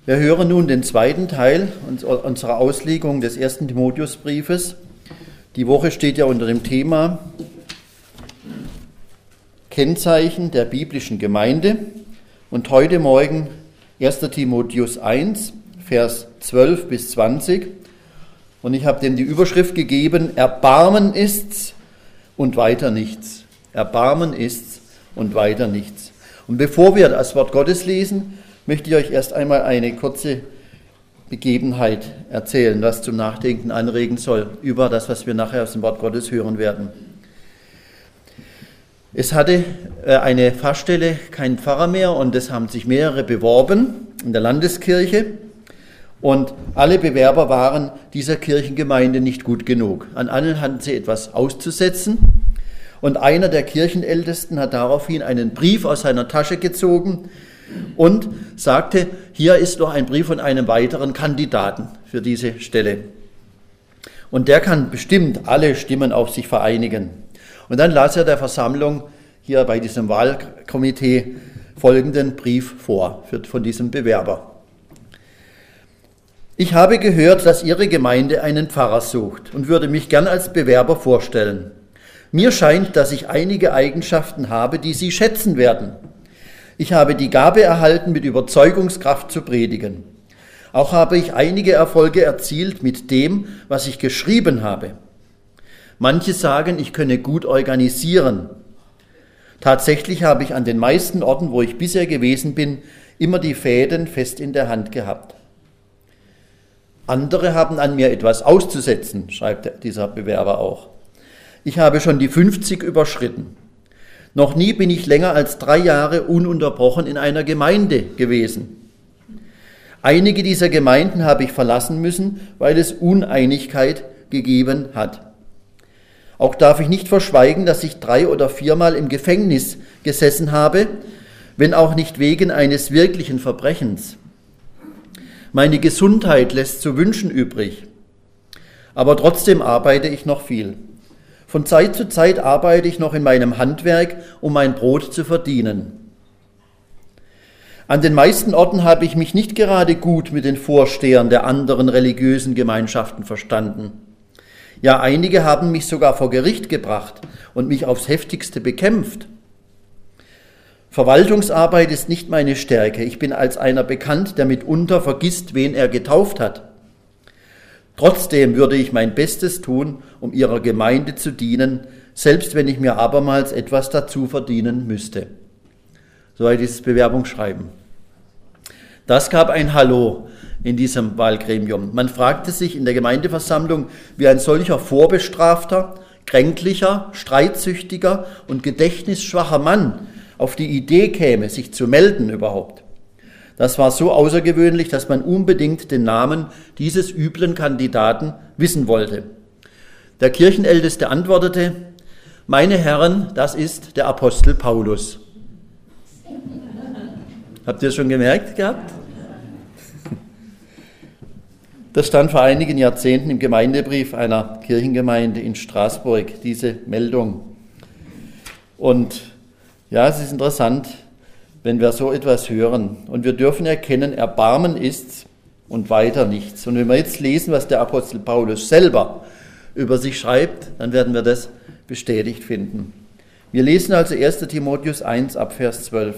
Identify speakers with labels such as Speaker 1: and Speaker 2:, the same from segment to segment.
Speaker 1: Wir hören nun den zweiten Teil unserer Auslegung des 1. Timotheusbriefes. Die Woche steht ja unter dem Thema Kennzeichen der biblischen Gemeinde und heute Morgen 1. Timotheus 1, Vers 12 bis 20. Und ich habe dem die Überschrift gegeben, Erbarmen ist's und weiter nichts. Erbarmen ist's und weiter nichts. Und bevor wir das Wort Gottes lesen, möchte ich euch erst einmal eine kurze Begebenheit erzählen, was zum Nachdenken anregen soll über das, was wir nachher aus dem Wort Gottes hören werden. Es hatte eine Pfarrstelle keinen Pfarrer mehr und es haben sich mehrere beworben in der Landeskirche und alle Bewerber waren dieser Kirchengemeinde nicht gut genug. An allen hatten sie etwas auszusetzen und einer der Kirchenältesten hat daraufhin einen Brief aus seiner Tasche gezogen und sagte, hier ist noch ein Brief von einem weiteren Kandidaten für diese Stelle. Und der kann bestimmt alle Stimmen auf sich vereinigen. Und dann las er der Versammlung hier bei diesem Wahlkomitee folgenden Brief vor von diesem Bewerber. Ich habe gehört, dass Ihre Gemeinde einen Pfarrer sucht und würde mich gern als Bewerber vorstellen. Mir scheint, dass ich einige Eigenschaften habe, die Sie schätzen werden. Ich habe die Gabe erhalten, mit Überzeugungskraft zu predigen. Auch habe ich einige Erfolge erzielt mit dem, was ich geschrieben habe. Manche sagen, ich könne gut organisieren. Tatsächlich habe ich an den meisten Orten, wo ich bisher gewesen bin, immer die Fäden fest in der Hand gehabt. Andere haben an mir etwas auszusetzen, schreibt dieser Bewerber auch. Ich habe schon die 50 überschritten. Noch nie bin ich länger als 3 Jahre ununterbrochen in einer Gemeinde gewesen. Einige dieser Gemeinden habe ich verlassen müssen, weil es Uneinigkeit gegeben hat. Auch darf ich nicht verschweigen, dass ich 3 oder 4 Mal im Gefängnis gesessen habe, wenn auch nicht wegen eines wirklichen Verbrechens. Meine Gesundheit lässt zu wünschen übrig, aber trotzdem arbeite ich noch viel. Von Zeit zu Zeit arbeite ich noch in meinem Handwerk, um mein Brot zu verdienen. An den meisten Orten habe ich mich nicht gerade gut mit den Vorstehern der anderen religiösen Gemeinschaften verstanden. Ja, einige haben mich sogar vor Gericht gebracht und mich aufs Heftigste bekämpft. Verwaltungsarbeit ist nicht meine Stärke. Ich bin als einer bekannt, der mitunter vergisst, wen er getauft hat. Trotzdem würde ich mein Bestes tun, um ihrer Gemeinde zu dienen, selbst wenn ich mir abermals etwas dazu verdienen müsste. Soweit dieses Bewerbungsschreiben. Das gab ein Hallo in diesem Wahlgremium. Man fragte sich in der Gemeindeversammlung, wie ein solcher vorbestrafter, kränklicher, streitsüchtiger und gedächtnisschwacher Mann auf die Idee käme, sich zu melden überhaupt. Das war so außergewöhnlich, dass man unbedingt den Namen dieses üblen Kandidaten wissen wollte. Der Kirchenälteste antwortete, meine Herren, das ist der Apostel Paulus. Habt ihr es schon gemerkt gehabt? Das stand vor einigen Jahrzehnten im Gemeindebrief einer Kirchengemeinde in Straßburg, diese Meldung. Und ja, es ist interessant, wenn wir so etwas hören. Und wir dürfen erkennen, Erbarmen ist's und weiter nichts. Und wenn wir jetzt lesen, was der Apostel Paulus selber über sich schreibt, dann werden wir das bestätigt finden. Wir lesen also 1. Timotheus 1 ab Vers 12.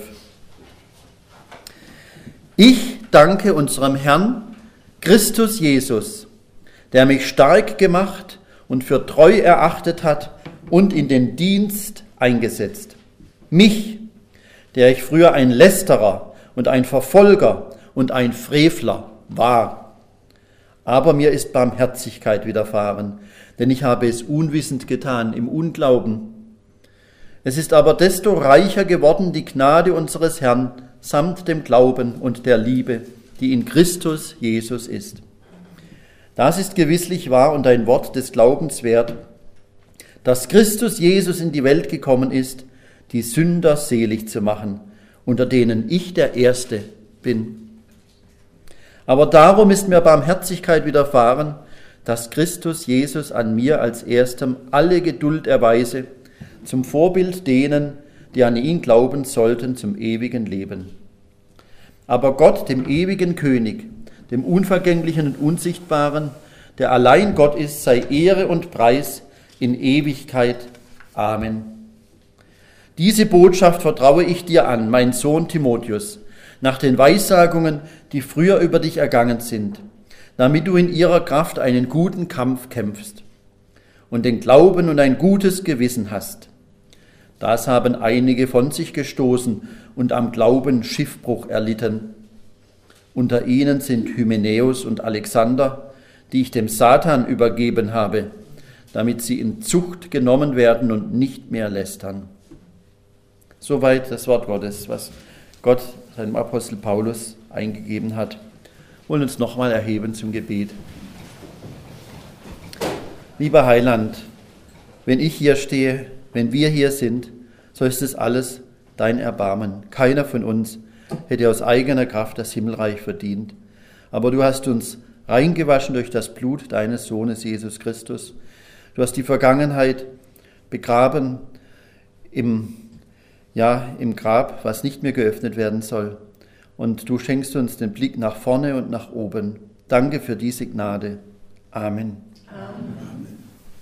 Speaker 1: Ich danke unserem Herrn Christus Jesus, der mich stark gemacht und für treu erachtet hat und in den Dienst eingesetzt. Mich, der ich früher ein Lästerer und ein Verfolger und ein Frevler war. Aber mir ist Barmherzigkeit widerfahren, denn ich habe es unwissend getan, im Unglauben. Es ist aber desto reicher geworden die Gnade unseres Herrn samt dem Glauben und der Liebe, die in Christus Jesus ist. Das ist gewisslich wahr und ein Wort des Glaubens wert, dass Christus Jesus in die Welt gekommen ist, die Sünder selig zu machen, unter denen ich der Erste bin. Aber darum ist mir Barmherzigkeit widerfahren, dass Christus Jesus an mir als Erstem alle Geduld erweise, zum Vorbild denen, die an ihn glauben sollten, zum ewigen Leben. aber Gott, dem ewigen König, dem Unvergänglichen und Unsichtbaren, der allein Gott ist, sei Ehre und Preis in Ewigkeit. Amen. Diese Botschaft vertraue ich dir an, mein Sohn Timotheus, nach den Weissagungen, die früher über dich ergangen sind, damit du in ihrer Kraft einen guten Kampf kämpfst und den Glauben und ein gutes Gewissen hast. Das haben einige von sich gestoßen und am Glauben Schiffbruch erlitten. Unter ihnen sind Hymenäus und Alexander, die ich dem Satan übergeben habe, damit sie in Zucht genommen werden und nicht mehr lästern. Soweit das Wort Gottes, was Gott seinem Apostel Paulus eingegeben hat. Wir wollen uns nochmal erheben zum Gebet. Lieber Heiland, wenn ich hier stehe, wenn wir hier sind, so ist es alles dein Erbarmen. Keiner von uns hätte aus eigener Kraft das Himmelreich verdient. Aber du hast uns reingewaschen durch das Blut deines Sohnes Jesus Christus. Du hast die Vergangenheit begraben im Grab, was nicht mehr geöffnet werden soll. Und du schenkst uns den Blick nach vorne und nach oben. Danke für diese Gnade. Amen. Amen.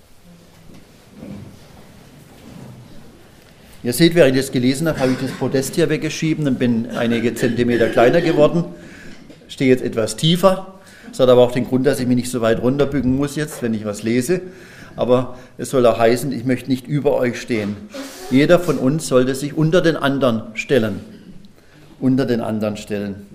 Speaker 1: Ihr seht, während ich das gelesen habe, habe ich das Podest hier weggeschieben und bin einige Zentimeter kleiner geworden. Stehe jetzt etwas tiefer. Das hat aber auch den Grund, dass ich mich nicht so weit runterbücken muss jetzt, wenn ich was lese. Aber es soll auch heißen, ich möchte nicht über euch stehen. Jeder von uns sollte sich unter den anderen stellen. Unter den anderen stellen.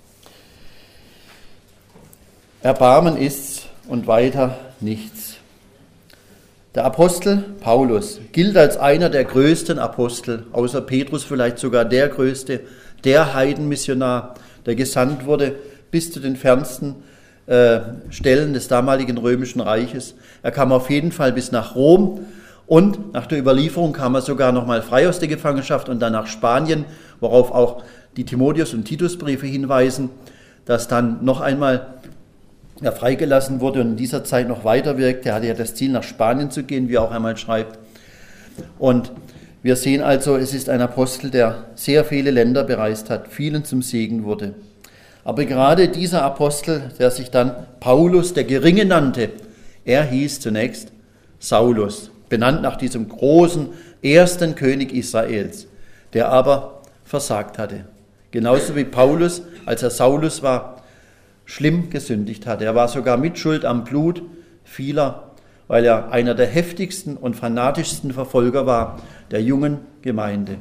Speaker 1: Erbarmen ist's und weiter nichts. Der Apostel Paulus gilt als einer der größten Apostel, außer Petrus vielleicht sogar der größte, der Heidenmissionar, der gesandt wurde bis zu den fernsten Stellen des damaligen Römischen Reiches. Er kam auf jeden Fall bis nach Rom und nach der Überlieferung kam er sogar noch mal frei aus der Gefangenschaft und dann nach Spanien, worauf auch die Timotheus- und Titusbriefe hinweisen, dass dann noch einmal er freigelassen wurde und in dieser Zeit noch weiter wirkte. Er hatte ja das Ziel, nach Spanien zu gehen, wie er auch einmal schreibt. Und wir sehen also, es ist ein Apostel, der sehr viele Länder bereist hat, vielen zum Segen wurde. Aber gerade dieser Apostel, der sich dann Paulus, der Geringe nannte, er hieß zunächst Saulus, benannt nach diesem großen ersten König Israels, der aber versagt hatte. Genauso wie Paulus, als er Saulus war, schlimm gesündigt hatte. Er war sogar mitschuld am Blut vieler, weil er einer der heftigsten und fanatischsten Verfolger war der jungen Gemeinde.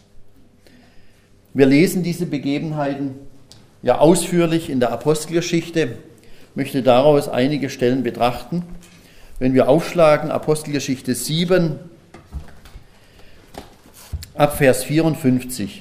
Speaker 1: Wir lesen diese Begebenheiten ja ausführlich in der Apostelgeschichte. Ich möchte daraus einige Stellen betrachten. Wenn wir aufschlagen, Apostelgeschichte 7, ab Vers 54.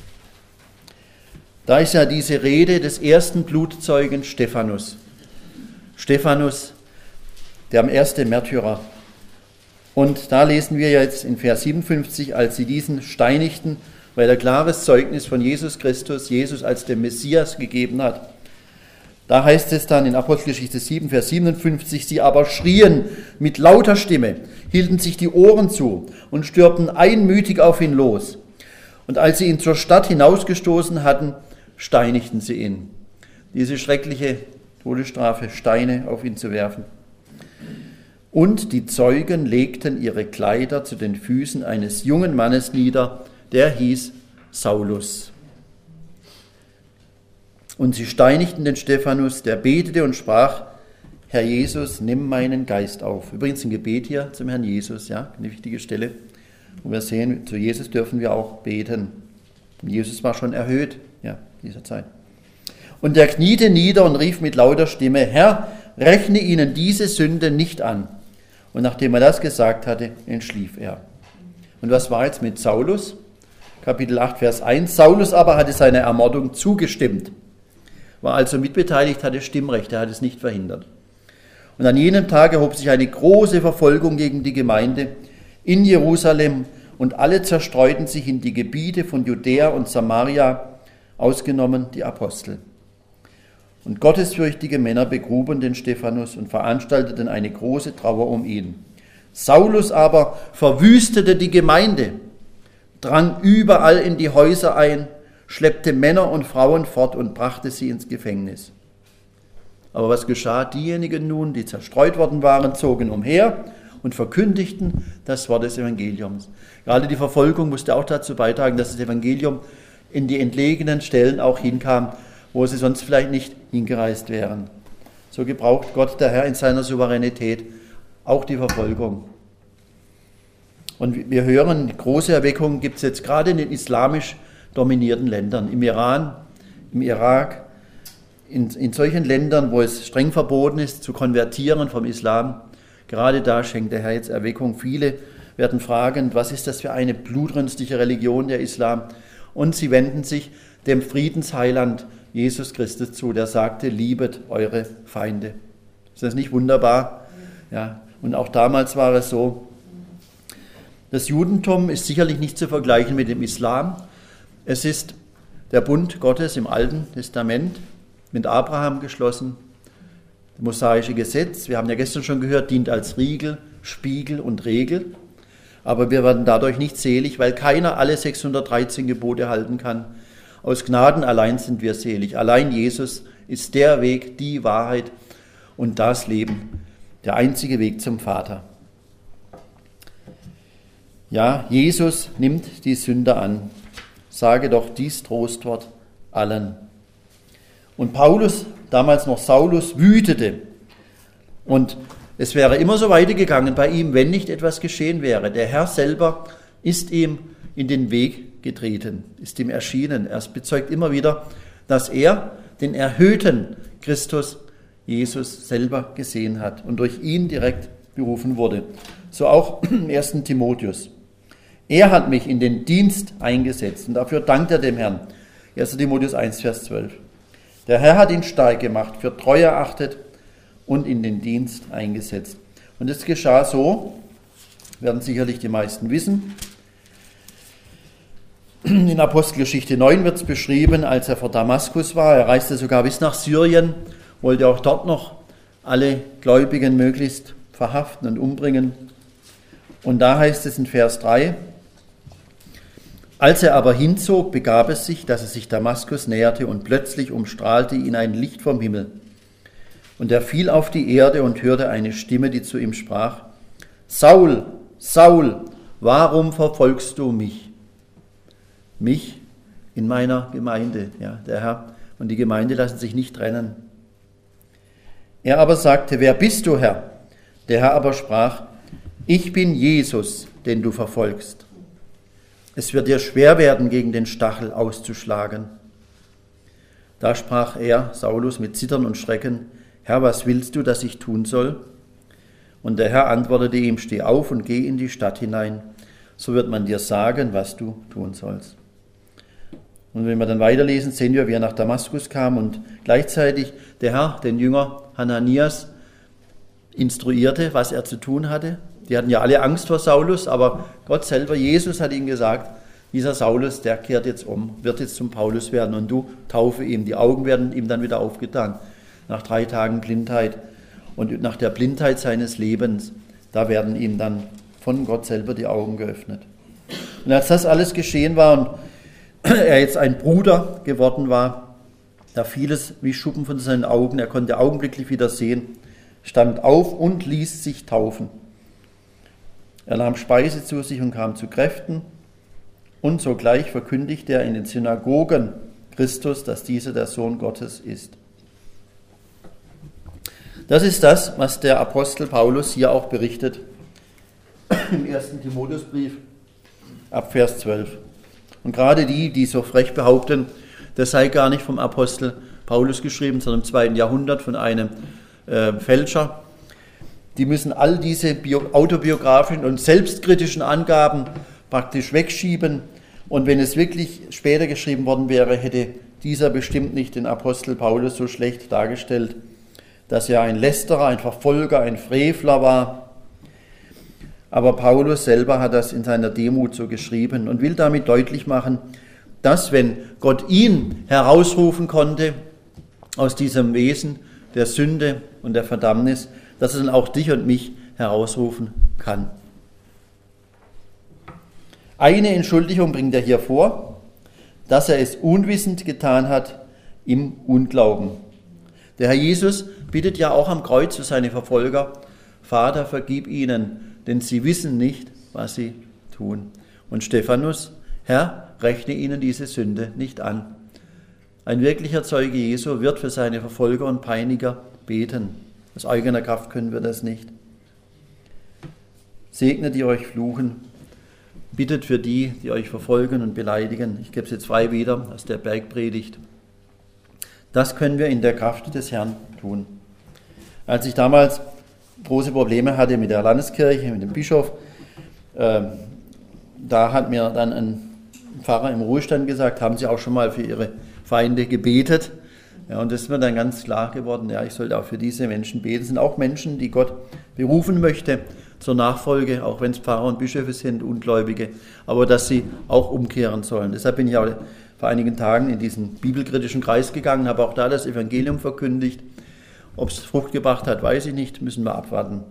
Speaker 1: Da ist ja diese Rede des ersten Blutzeugen Stephanus. Stephanus, der erste Märtyrer. Und da lesen wir jetzt in Vers 57, als sie diesen steinigten, weil er klares Zeugnis von Jesus Christus, Jesus als dem Messias gegeben hat. Da heißt es dann in Apostelgeschichte 7, Vers 57, sie aber schrien mit lauter Stimme, hielten sich die Ohren zu und stürmten einmütig auf ihn los. Und als sie ihn zur Stadt hinausgestoßen hatten, steinigten sie ihn. Diese schreckliche Todesstrafe, Steine auf ihn zu werfen. Und die Zeugen legten ihre Kleider zu den Füßen eines jungen Mannes nieder, der hieß Saulus. Und sie steinigten den Stephanus, der betete und sprach, Herr Jesus, nimm meinen Geist auf. Übrigens ein Gebet hier zum Herrn Jesus, ja, eine wichtige Stelle. Und wir sehen, zu Jesus dürfen wir auch beten. Jesus war schon erhöht, ja, dieser Zeit. Und er kniete nieder und rief mit lauter Stimme, Herr, rechne ihnen diese Sünde nicht an. Und nachdem er das gesagt hatte, entschlief er. Und was war jetzt mit Saulus? Kapitel 8, Vers 1. Saulus aber hatte seiner Ermordung zugestimmt, war also mitbeteiligt, hatte Stimmrecht, er hat es nicht verhindert. Und an jenem Tag erhob sich eine große Verfolgung gegen die Gemeinde in Jerusalem und alle zerstreuten sich in die Gebiete von Judäa und Samaria, ausgenommen die Apostel. Und gottesfürchtige Männer begruben den Stephanus und veranstalteten eine große Trauer um ihn. Saulus aber verwüstete die Gemeinde, drang überall in die Häuser ein, schleppte Männer und Frauen fort und brachte sie ins Gefängnis. Aber was geschah? Diejenigen nun, die zerstreut worden waren, zogen umher und verkündigten das Wort des Evangeliums. Gerade die Verfolgung musste auch dazu beitragen, dass das Evangelium in die entlegenen Stellen auch hinkam, wo sie sonst vielleicht nicht hingereist wären. So gebraucht Gott, der Herr, in seiner Souveränität auch die Verfolgung. Und wir hören, große Erweckungen gibt es jetzt gerade in den islamisch dominierten Ländern, im Iran, im Irak, in solchen Ländern, wo es streng verboten ist, zu konvertieren vom Islam. Gerade da schenkt der Herr jetzt Erweckung. Viele werden fragen, was ist das für eine blutrünstige Religion, der Islam? Und sie wenden sich dem Friedensheiland Jesus Christus zu, der sagte, liebet eure Feinde. Ist das nicht wunderbar? Ja. Und auch damals war es so. Das Judentum ist sicherlich nicht zu vergleichen mit dem Islam. Es ist der Bund Gottes im Alten Testament mit Abraham geschlossen. Das mosaische Gesetz, wir haben ja gestern schon gehört, dient als Riegel, Spiegel und Regel. Aber wir werden dadurch nicht selig, weil keiner alle 613 Gebote halten kann. Aus Gnaden allein sind wir selig. Allein Jesus ist der Weg, die Wahrheit und das Leben, der einzige Weg zum Vater. Ja, Jesus nimmt die Sünder an. Sage doch dies Trostwort allen. Und Paulus, damals noch Saulus, wütete. Und es wäre immer so weitergegangen bei ihm, wenn nicht etwas geschehen wäre. Der Herr selber ist ihm in den Weg getreten, ist ihm erschienen. Er bezeugt immer wieder, dass er den erhöhten Christus, Jesus, selber gesehen hat und durch ihn direkt berufen wurde. So auch im 1. Timotheus. Er hat mich in den Dienst eingesetzt und dafür dankt er dem Herrn. 1. Timotheus 1, Vers 12. Der Herr hat ihn stark gemacht, für treu erachtet und in den Dienst eingesetzt. Und es geschah so, werden sicherlich die meisten wissen. In Apostelgeschichte 9 wird es beschrieben, als er vor Damaskus war. Er reiste sogar bis nach Syrien, wollte auch dort noch alle Gläubigen möglichst verhaften und umbringen. Und da heißt es in Vers 3, als er aber hinzog, begab es sich, dass er sich Damaskus näherte und plötzlich umstrahlte ihn ein Licht vom Himmel. Und er fiel auf die Erde und hörte eine Stimme, die zu ihm sprach, Saul, Saul, warum verfolgst du mich? Mich in meiner Gemeinde, ja, der Herr und die Gemeinde lassen sich nicht trennen. Er aber sagte, wer bist du, Herr? Der Herr aber sprach, ich bin Jesus, den du verfolgst. Es wird dir schwer werden, gegen den Stachel auszuschlagen. Da sprach er, Saulus, mit Zittern und Schrecken, Herr, was willst du, dass ich tun soll? Und der Herr antwortete ihm, steh auf und geh in die Stadt hinein, so wird man dir sagen, was du tun sollst. Und wenn wir dann weiterlesen, sehen wir, wie er nach Damaskus kam und gleichzeitig der Herr, den Jünger Hananias, instruierte, was er zu tun hatte. Die hatten ja alle Angst vor Saulus, aber Gott selber, Jesus, hat ihnen gesagt, dieser Saulus, der kehrt jetzt um, wird jetzt zum Paulus werden und du taufe ihm. Die Augen werden ihm dann wieder aufgetan. Nach 3 Tagen Blindheit und nach der Blindheit seines Lebens, da werden ihm dann von Gott selber die Augen geöffnet. Und als das alles geschehen war und er jetzt ein Bruder geworden war, da fiel es wie Schuppen von seinen Augen, er konnte augenblicklich wieder sehen, stand auf und ließ sich taufen. Er nahm Speise zu sich und kam zu Kräften und sogleich verkündigte er in den Synagogen Christus, dass dieser der Sohn Gottes ist. Das ist das, was der Apostel Paulus hier auch berichtet im 1. Timotheusbrief ab Vers 12. Und gerade die so frech behaupten, das sei gar nicht vom Apostel Paulus geschrieben, sondern im 2. Jahrhundert von einem Fälscher, die müssen all diese autobiografischen und selbstkritischen Angaben praktisch wegschieben. Und wenn es wirklich später geschrieben worden wäre, hätte dieser bestimmt nicht den Apostel Paulus so schlecht dargestellt, dass er ein Lästerer, ein Verfolger, ein Frevler war. Aber Paulus selber hat das in seiner Demut so geschrieben und will damit deutlich machen, dass wenn Gott ihn herausrufen konnte aus diesem Wesen der Sünde und der Verdammnis, dass er dann auch dich und mich herausrufen kann. Eine Entschuldigung bringt er hier vor, dass er es unwissend getan hat im Unglauben. Der Herr Jesus bittet ja auch am Kreuz für seine Verfolger: Vater, vergib ihnen, denn sie wissen nicht, was sie tun. Und Stephanus: Herr, rechne ihnen diese Sünde nicht an. Ein wirklicher Zeuge Jesu wird für seine Verfolger und Peiniger beten. Aus eigener Kraft können wir das nicht. Segnet, die euch fluchen, bittet für die, die euch verfolgen und beleidigen. Ich gebe es jetzt frei wieder aus der Bergpredigt. Das können wir in der Kraft des Herrn tun. Als ich damals große Probleme hatte mit der Landeskirche, mit dem Bischof, da hat mir dann ein Pfarrer im Ruhestand gesagt: Haben Sie auch schon mal für Ihre Feinde gebetet? Ja, und das ist mir dann ganz klar geworden, ja, ich sollte auch für diese Menschen beten. Es sind auch Menschen, die Gott berufen möchte zur Nachfolge, auch wenn es Pfarrer und Bischöfe sind, Ungläubige, aber dass sie auch umkehren sollen. Deshalb bin ich auch vor einigen Tagen in diesen bibelkritischen Kreis gegangen, habe auch da das Evangelium verkündigt. Ob es Frucht gebracht hat, weiß ich nicht, müssen wir abwarten.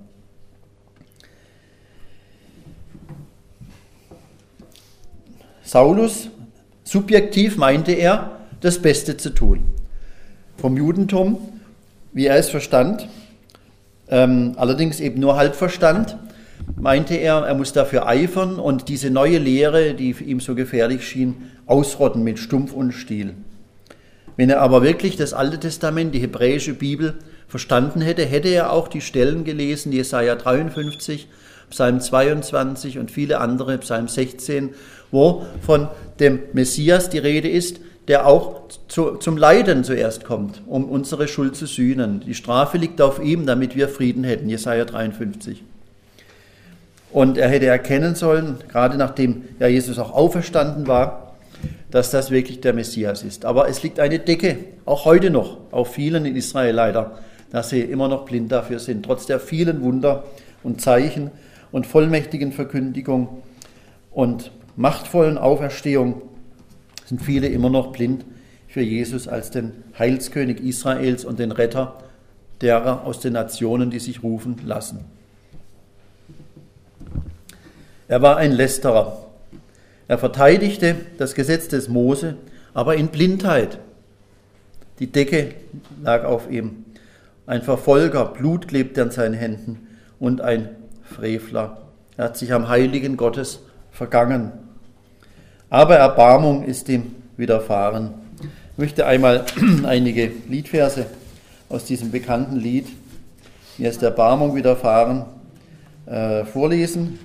Speaker 1: Saulus, subjektiv meinte er, das Beste zu tun. Vom Judentum, wie er es verstand, allerdings eben nur halb verstand, meinte er, er muss dafür eifern und diese neue Lehre, die ihm so gefährlich schien, ausrotten mit Stumpf und Stiel. Wenn er aber wirklich das Alte Testament, die hebräische Bibel, verstanden hätte, hätte er auch die Stellen gelesen, Jesaja 53, Psalm 22 und viele andere, Psalm 16, wo von dem Messias die Rede ist, der auch zum Leiden zuerst kommt, um unsere Schuld zu sühnen. Die Strafe liegt auf ihm, damit wir Frieden hätten, Jesaja 53. Und er hätte erkennen sollen, gerade nachdem ja Jesus auch auferstanden war, dass das wirklich der Messias ist. Aber es liegt eine Decke, auch heute noch, auf vielen in Israel leider, dass sie immer noch blind dafür sind. Trotz der vielen Wunder und Zeichen und vollmächtigen Verkündigung und machtvollen Auferstehung sind viele immer noch blind für Jesus als den Heilskönig Israels und den Retter derer aus den Nationen, die sich rufen lassen. Er war ein Lästerer. Er verteidigte das Gesetz des Mose, aber in Blindheit. Die Decke lag auf ihm. Ein Verfolger, Blut klebte an seinen Händen und ein Frevler. Er hat sich am Heiligen Gottes vergangen. Aber Erbarmung ist ihm widerfahren. Ich möchte einmal einige Liedverse aus diesem bekannten Lied, Mir ist Erbarmung widerfahren, vorlesen.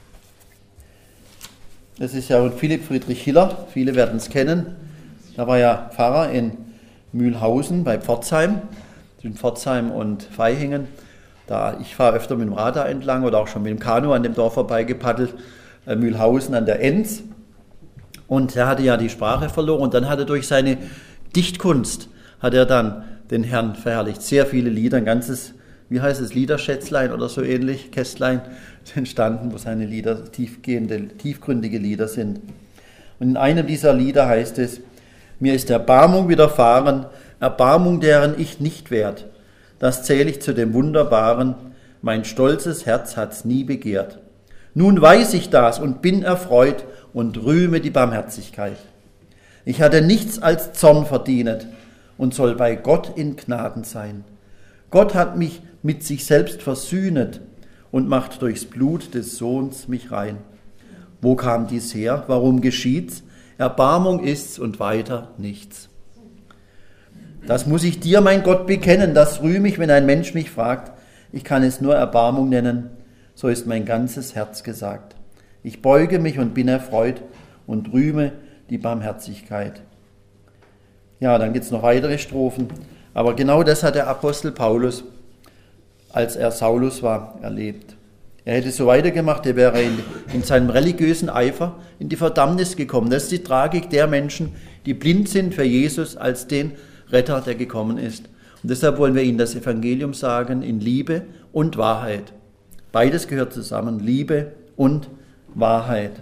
Speaker 1: Das ist ja von Philipp Friedrich Hiller, viele werden es kennen. Da war ja Pfarrer in Mühlhausen bei Pforzheim, zwischen Pforzheim und Vaihingen. Ich fahre öfter mit dem Rad da entlang oder auch schon mit dem Kanu an dem Dorf vorbeigepaddelt, Mühlhausen an der Enz. Und er hatte ja die Sprache verloren und dann hat er durch seine Dichtkunst, hat er dann den Herrn verherrlicht. Sehr viele Lieder, ein ganzes, wie heißt es, Liederschätzlein oder so ähnlich, Kästlein, entstanden, wo seine Lieder tiefgründige Lieder sind. Und in einem dieser Lieder heißt es: Mir ist Erbarmung widerfahren, Erbarmung, deren ich nicht wert. Das zähle ich zu dem Wunderbaren, mein stolzes Herz hat's nie begehrt. Nun weiß ich das und bin erfreut und rühme die Barmherzigkeit. Ich hatte nichts als Zorn verdient und soll bei Gott in Gnaden sein. Gott hat mich mit sich selbst versöhnet und macht durchs Blut des Sohns mich rein. Wo kam dies her? Warum geschieht's? Erbarmung ist's und weiter nichts. Das muss ich dir, mein Gott, bekennen, das rühme ich, wenn ein Mensch mich fragt. Ich kann es nur Erbarmung nennen, so ist mein ganzes Herz gesagt. Ich beuge mich und bin erfreut und rühme die Barmherzigkeit. Ja, dann gibt es noch weitere Strophen, aber genau das hat der Apostel Paulus, als er Saulus war, erlebt. Er hätte so weitergemacht, er wäre in seinem religiösen Eifer in die Verdammnis gekommen. Das ist die Tragik der Menschen, die blind sind für Jesus als den Retter, der gekommen ist. Und deshalb wollen wir ihnen das Evangelium sagen in Liebe und Wahrheit. Beides gehört zusammen, Liebe und Wahrheit.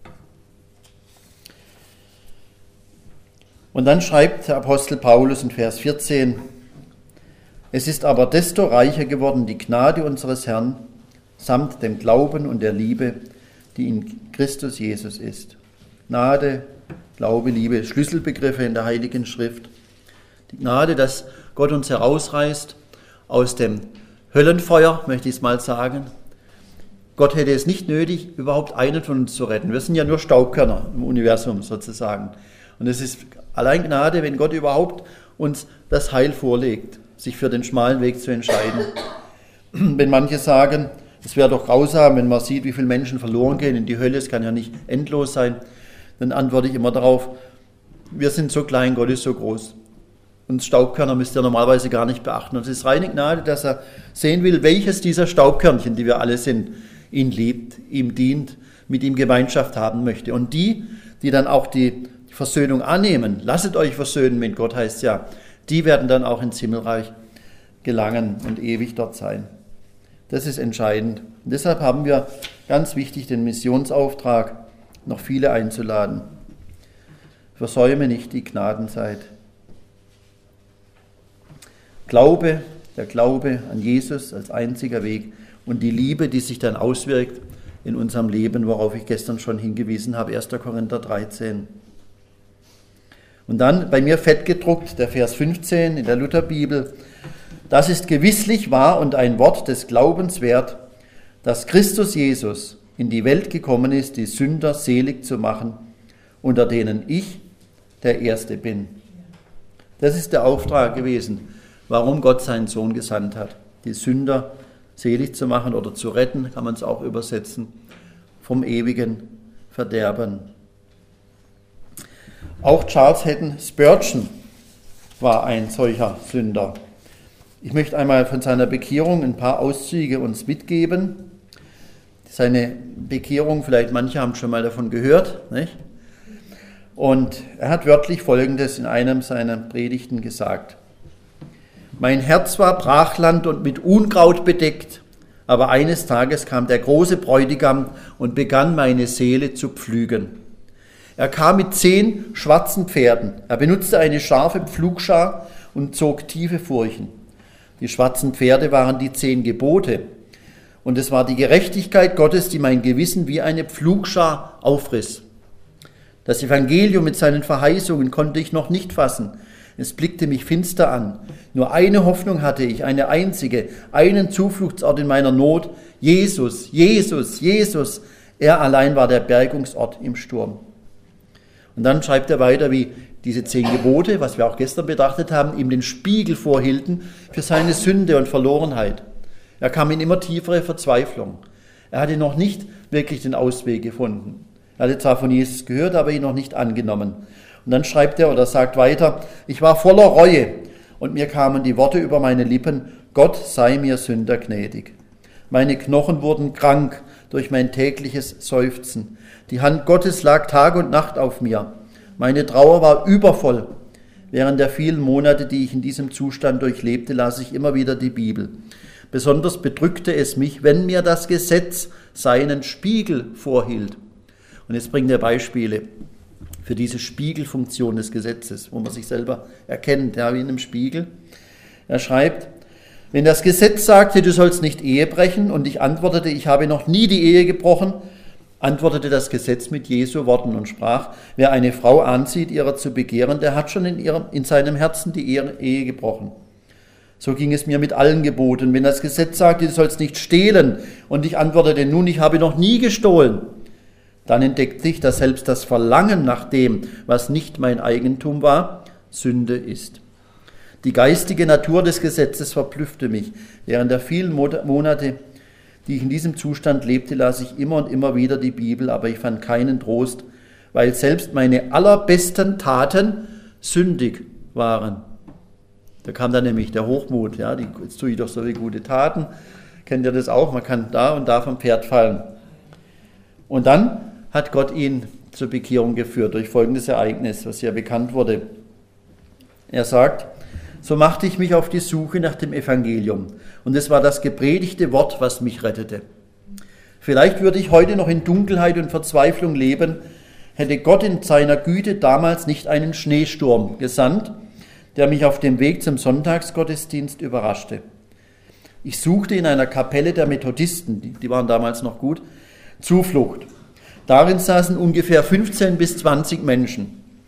Speaker 1: Und dann schreibt der Apostel Paulus in Vers 14, es ist aber desto reicher geworden die Gnade unseres Herrn, samt dem Glauben und der Liebe, die in Christus Jesus ist. Gnade, Glaube, Liebe, Schlüsselbegriffe in der Heiligen Schrift. Die Gnade, dass Gott uns herausreißt aus dem Höllenfeuer, möchte ich es mal sagen. Gott hätte es nicht nötig, überhaupt einen von uns zu retten. Wir sind ja nur Staubkörner im Universum sozusagen. Und es ist allein Gnade, wenn Gott überhaupt uns das Heil vorlegt, sich für den schmalen Weg zu entscheiden. Wenn manche sagen, es wäre doch grausam, wenn man sieht, wie viele Menschen verloren gehen in die Hölle, es kann ja nicht endlos sein, dann antworte ich immer darauf, wir sind so klein, Gott ist so groß. Und Staubkörner müsst ihr normalerweise gar nicht beachten. Und es ist reine Gnade, dass er sehen will, welches dieser Staubkörnchen, die wir alle sind, ihn liebt, ihm dient, mit ihm Gemeinschaft haben möchte. Und die dann auch die Versöhnung annehmen, lasset euch versöhnen mit Gott, heißt ja, die werden dann auch ins Himmelreich gelangen und ewig dort sein. Das ist entscheidend. Und deshalb haben wir ganz wichtig den Missionsauftrag, noch viele einzuladen. Versäume nicht die Gnadenzeit. Der Glaube an Jesus als einziger Weg und die Liebe, die sich dann auswirkt in unserem Leben, worauf ich gestern schon hingewiesen habe, 1. Korinther 13. Und dann bei mir fett gedruckt, der Vers 15 in der Lutherbibel, das ist gewisslich wahr und ein Wort des Glaubens wert, dass Christus Jesus in die Welt gekommen ist, die Sünder selig zu machen, unter denen ich der Erste bin. Das ist der Auftrag gewesen, warum Gott seinen Sohn gesandt hat, die Sünder selig zu machen oder zu retten, kann man es auch übersetzen, vom ewigen Verderben. Auch Charles Haddon Spurgeon war ein solcher Sünder. Ich möchte einmal von seiner Bekehrung ein paar Auszüge uns mitgeben. Seine Bekehrung, vielleicht manche haben schon mal davon gehört, nicht? Und er hat wörtlich Folgendes in einem seiner Predigten gesagt. Mein Herz war Brachland und mit Unkraut bedeckt, aber eines Tages kam der große Bräutigam und begann meine Seele zu pflügen. Er kam mit 10 schwarzen Pferden. Er benutzte eine scharfe Pflugschar und zog tiefe Furchen. Die schwarzen Pferde waren die 10 Gebote. Und es war die Gerechtigkeit Gottes, die mein Gewissen wie eine Pflugschar aufriss. Das Evangelium mit seinen Verheißungen konnte ich noch nicht fassen. Es blickte mich finster an. Nur eine Hoffnung hatte ich, eine einzige, einen Zufluchtsort in meiner Not. Jesus, Jesus, Jesus. Er allein war der Bergungsort im Sturm. Und dann schreibt er weiter, wie diese 10 Gebote, was wir auch gestern betrachtet haben, ihm den Spiegel vorhielten für seine Sünde und Verlorenheit. Er kam in immer tiefere Verzweiflung. Er hatte noch nicht wirklich den Ausweg gefunden. Er hatte zwar von Jesus gehört, aber ihn noch nicht angenommen. Und dann schreibt er oder sagt weiter, ich war voller Reue und mir kamen die Worte über meine Lippen, Gott sei mir Sünder gnädig. Meine Knochen wurden krank durch mein tägliches Seufzen. Die Hand Gottes lag Tag und Nacht auf mir. Meine Trauer war übervoll. Während der vielen Monate, die ich in diesem Zustand durchlebte, las ich immer wieder die Bibel. Besonders bedrückte es mich, wenn mir das Gesetz seinen Spiegel vorhielt. Und jetzt bringt er Beispiele für diese Spiegelfunktion des Gesetzes, wo man sich selber erkennt, ja, wie in einem Spiegel. Er schreibt, wenn das Gesetz sagte, du sollst nicht Ehe brechen, und ich antwortete, ich habe noch nie die Ehe gebrochen, antwortete das Gesetz mit Jesu Worten und sprach, wer eine Frau ansieht, ihrer zu begehren, der hat schon in seinem Herzen die Ehe gebrochen. So ging es mir mit allen Geboten. Wenn das Gesetz sagte, du sollst nicht stehlen, und ich antwortete, nun, ich habe noch nie gestohlen, dann entdeckte ich, dass selbst das Verlangen nach dem, was nicht mein Eigentum war, Sünde ist. Die geistige Natur des Gesetzes verblüffte mich. Während der vielen Monate, die ich in diesem Zustand lebte, las ich immer und immer wieder die Bibel, aber ich fand keinen Trost, weil selbst meine allerbesten Taten sündig waren. Da kam dann nämlich der Hochmut, ja, jetzt tue ich doch so viele gute Taten. Kennt ihr das auch? Man kann da und da vom Pferd fallen. Und dann hat Gott ihn zur Bekehrung geführt durch folgendes Ereignis, was ja bekannt wurde. Er sagt, so machte ich mich auf die Suche nach dem Evangelium. Und es war das gepredigte Wort, was mich rettete. Vielleicht würde ich heute noch in Dunkelheit und Verzweiflung leben, hätte Gott in seiner Güte damals nicht einen Schneesturm gesandt, der mich auf dem Weg zum Sonntagsgottesdienst überraschte. Ich suchte in einer Kapelle der Methodisten, die waren damals noch gut, Zuflucht. Darin saßen ungefähr 15 bis 20 Menschen.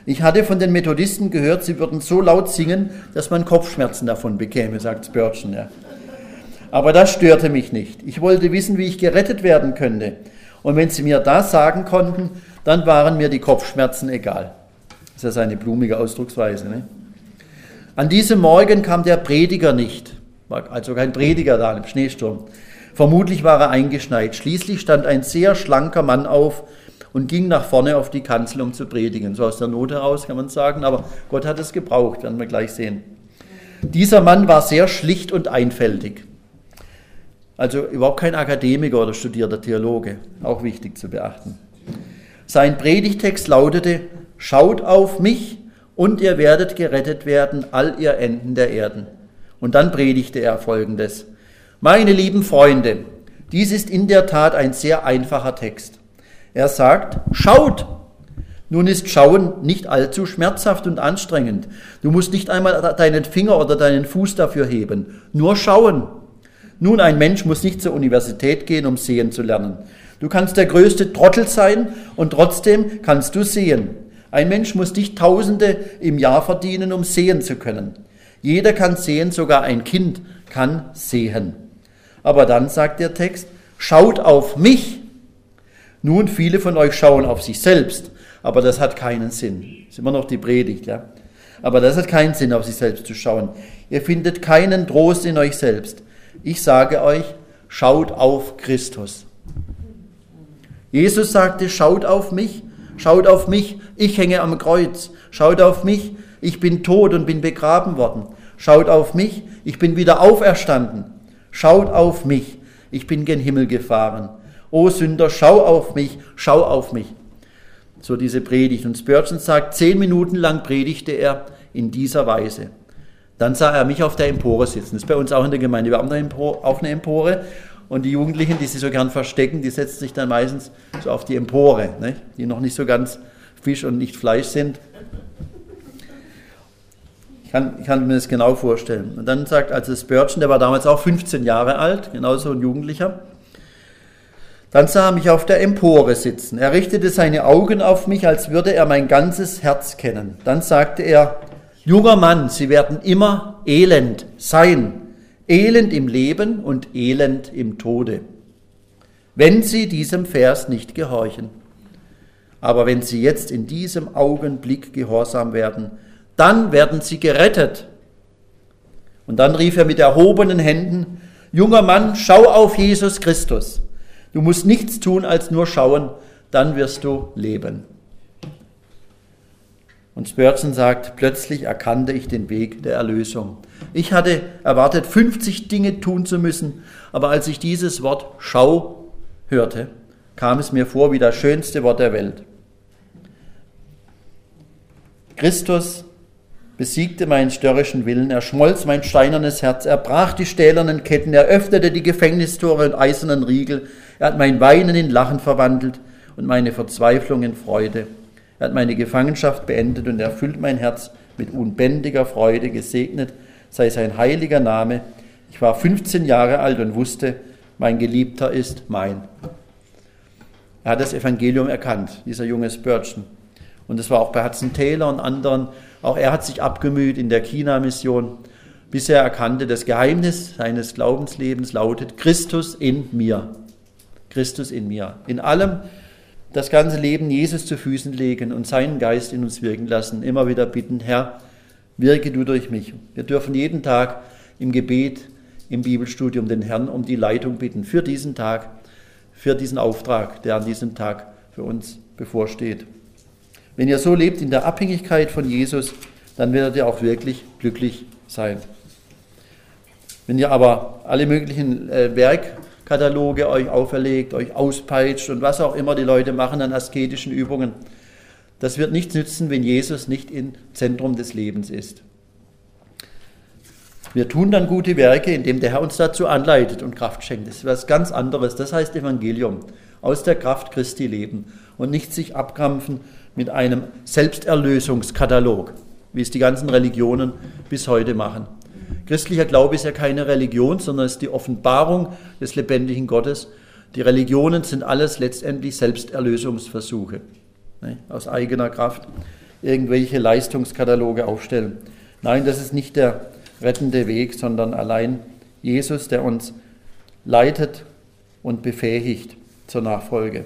Speaker 1: Ich hatte von den Methodisten gehört, sie würden so laut singen, dass man Kopfschmerzen davon bekäme, sagt Spurgeon. Ja. Aber das störte mich nicht. Ich wollte wissen, wie ich gerettet werden könnte. Und wenn sie mir das sagen konnten, dann waren mir die Kopfschmerzen egal. Das ist ja eine blumige Ausdrucksweise. Ne? An diesem Morgen kam der Prediger nicht. War also kein Prediger da im Schneesturm. Vermutlich war er eingeschneit. Schließlich stand ein sehr schlanker Mann auf und ging nach vorne auf die Kanzel, um zu predigen. So aus der Not heraus kann man sagen, aber Gott hat es gebraucht, werden wir gleich sehen. Dieser Mann war sehr schlicht und einfältig. Also überhaupt kein Akademiker oder studierter Theologe, auch wichtig zu beachten. Sein Predigtext lautete: Schaut auf mich und ihr werdet gerettet werden, all ihr Enden der Erden. Und dann predigte er Folgendes: Meine lieben Freunde, dies ist in der Tat ein sehr einfacher Text. Er sagt, schaut! Nun ist Schauen nicht allzu schmerzhaft und anstrengend. Du musst nicht einmal deinen Finger oder deinen Fuß dafür heben, nur schauen. Nun, ein Mensch muss nicht zur Universität gehen, um sehen zu lernen. Du kannst der größte Trottel sein und trotzdem kannst du sehen. Ein Mensch muss nicht Tausende im Jahr verdienen, um sehen zu können. Jeder kann sehen, sogar ein Kind kann sehen. Aber dann sagt der Text, schaut auf mich. Nun, viele von euch schauen auf sich selbst, aber das hat keinen Sinn. Das ist immer noch die Predigt, ja. Aber das hat keinen Sinn, auf sich selbst zu schauen. Ihr findet keinen Trost in euch selbst. Ich sage euch, schaut auf Christus. Jesus sagte, schaut auf mich, ich hänge am Kreuz. Schaut auf mich, ich bin tot und bin begraben worden. Schaut auf mich, ich bin wieder auferstanden. Schaut auf mich, ich bin gen Himmel gefahren. O Sünder, schau auf mich, schau auf mich. So diese Predigt. Und Spurgeon sagt, 10 Minuten lang predigte er in dieser Weise. Dann sah er mich auf der Empore sitzen. Das ist bei uns auch in der Gemeinde. Wir haben auch eine Empore. Und die Jugendlichen, die sich so gern verstecken, die setzen sich dann meistens so auf die Empore, ne? Die noch nicht so ganz Fisch und nicht Fleisch sind. Ich kann mir das genau vorstellen. Und dann sagt also Spurgeon, der war damals auch 15 Jahre alt, genauso ein Jugendlicher. Dann sah er mich auf der Empore sitzen. Er richtete seine Augen auf mich, als würde er mein ganzes Herz kennen. Dann sagte er, junger Mann, Sie werden immer elend sein. Elend im Leben und Elend im Tode. Wenn Sie diesem Vers nicht gehorchen. Aber wenn Sie jetzt in diesem Augenblick gehorsam werden, dann werden Sie gerettet. Und dann rief er mit erhobenen Händen, junger Mann, schau auf Jesus Christus. Du musst nichts tun, als nur schauen, dann wirst du leben. Und Spurgeon sagt, plötzlich erkannte ich den Weg der Erlösung. Ich hatte erwartet, 50 Dinge tun zu müssen, aber als ich dieses Wort Schau hörte, kam es mir vor wie das schönste Wort der Welt. Christus besiegte meinen störrischen Willen, er schmolz mein steinernes Herz, er brach die stählernen Ketten, er öffnete die Gefängnistore und eisernen Riegel, er hat mein Weinen in Lachen verwandelt und meine Verzweiflung in Freude. Er hat meine Gefangenschaft beendet und erfüllt mein Herz mit unbändiger Freude. Gesegnet sei sein heiliger Name. Ich war 15 Jahre alt und wusste, mein Geliebter ist mein. Er hat das Evangelium erkannt, dieser junge Spurgeon. Und das war auch bei Hudson Taylor und anderen. Auch er hat sich abgemüht in der China-Mission, bis er erkannte, das Geheimnis seines Glaubenslebens lautet Christus in mir. Christus in mir. In allem das ganze Leben Jesus zu Füßen legen und seinen Geist in uns wirken lassen. Immer wieder bitten, Herr, wirke du durch mich. Wir dürfen jeden Tag im Gebet, im Bibelstudium den Herrn um die Leitung bitten für diesen Tag, für diesen Auftrag, der an diesem Tag für uns bevorsteht. Wenn ihr so lebt in der Abhängigkeit von Jesus, dann werdet ihr auch wirklich glücklich sein. Wenn ihr aber alle möglichen Werkkataloge euch auferlegt, euch auspeitscht und was auch immer die Leute machen an asketischen Übungen, das wird nichts nützen, wenn Jesus nicht im Zentrum des Lebens ist. Wir tun dann gute Werke, indem der Herr uns dazu anleitet und Kraft schenkt. Das ist was ganz anderes. Das heißt Evangelium. Aus der Kraft Christi leben und nicht sich abkrampfen mit einem Selbsterlösungskatalog, wie es die ganzen Religionen bis heute machen. Christlicher Glaube ist ja keine Religion, sondern es ist die Offenbarung des lebendigen Gottes. Die Religionen sind alles letztendlich Selbsterlösungsversuche, ne, aus eigener Kraft. irgendwelche Leistungskataloge aufstellen. Nein, das ist nicht der rettende Weg, sondern allein Jesus, der uns leitet und befähigt zur Nachfolge.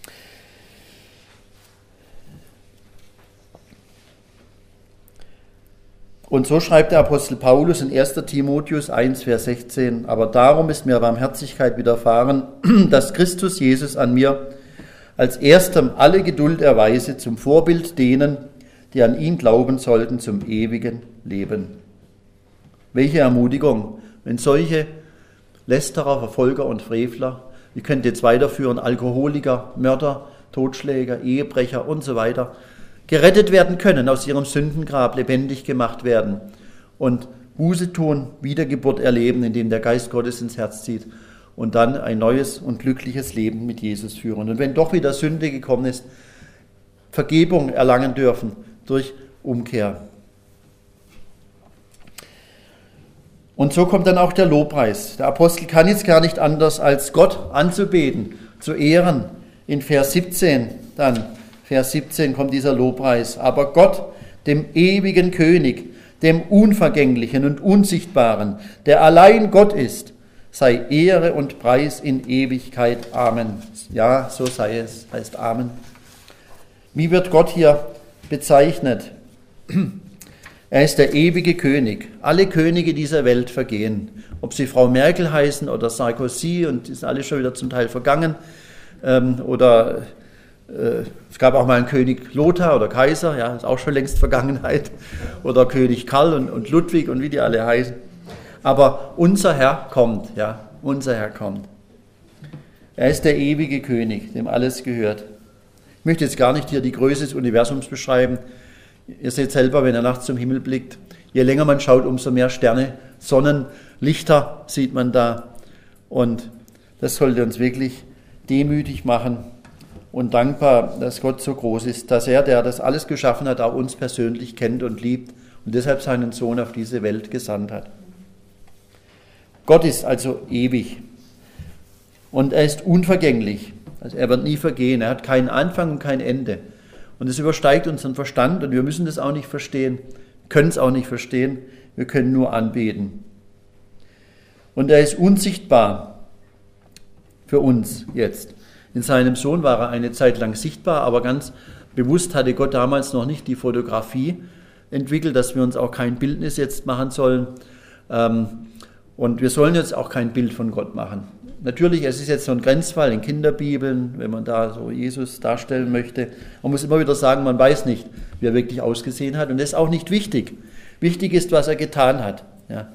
Speaker 1: Und so schreibt der Apostel Paulus in 1. Timotheus 1, Vers 16, aber darum ist mir Barmherzigkeit widerfahren, dass Christus Jesus an mir als erstem alle Geduld erweise zum Vorbild denen, die an ihn glauben sollten, zum ewigen Leben. Welche Ermutigung, wenn solche Lästerer, Verfolger und Frevler, ich könnte jetzt weiterführen, Alkoholiker, Mörder, Totschläger, Ehebrecher und so weiter, gerettet werden können, aus ihrem Sündengrab lebendig gemacht werden und Buße tun, Wiedergeburt erleben, indem der Geist Gottes ins Herz zieht und dann ein neues und glückliches Leben mit Jesus führen. Und wenn doch wieder Sünde gekommen ist, Vergebung erlangen dürfen durch Umkehr. Und so kommt dann auch der Lobpreis. Der Apostel kann jetzt gar nicht anders, als Gott anzubeten, zu ehren. In Vers 17 kommt dieser Lobpreis. Aber Gott, dem ewigen König, dem Unvergänglichen und Unsichtbaren, der allein Gott ist, sei Ehre und Preis in Ewigkeit. Amen. Ja, so sei es, heißt Amen. Wie wird Gott hier bezeichnet? Er ist der ewige König. Alle Könige dieser Welt vergehen. Ob sie Frau Merkel heißen oder Sarkozy, und die sind alle schon wieder zum Teil vergangen. Oder es gab auch mal einen König Lothar oder Kaiser, ja, ist auch schon längst Vergangenheit. Oder König Karl und Ludwig und wie die alle heißen. Aber unser Herr kommt, ja, unser Herr kommt. Er ist der ewige König, dem alles gehört. Ich möchte jetzt gar nicht hier die Größe des Universums beschreiben. Ihr seht selber, wenn ihr nachts zum Himmel blickt, je länger man schaut, umso mehr Sterne, Sonnen, Lichter sieht man da. Und das sollte uns wirklich demütig machen und dankbar, dass Gott so groß ist, dass er, der das alles geschaffen hat, auch uns persönlich kennt und liebt und deshalb seinen Sohn auf diese Welt gesandt hat. Gott ist also ewig und er ist unvergänglich. Also er wird nie vergehen, er hat keinen Anfang und kein Ende. Und es übersteigt unseren Verstand und wir müssen das auch nicht verstehen, können es auch nicht verstehen, wir können nur anbeten. Und er ist unsichtbar für uns jetzt. In seinem Sohn war er eine Zeit lang sichtbar, aber ganz bewusst hatte Gott damals noch nicht die Fotografie entwickelt, dass wir uns auch kein Bildnis jetzt machen sollen. Und wir sollen jetzt auch kein Bild von Gott machen. Natürlich, es ist jetzt so ein Grenzfall in Kinderbibeln, wenn man da so Jesus darstellen möchte. Man muss immer wieder sagen, man weiß nicht, wie er wirklich ausgesehen hat. Und das ist auch nicht wichtig. Wichtig ist, was er getan hat. Ja.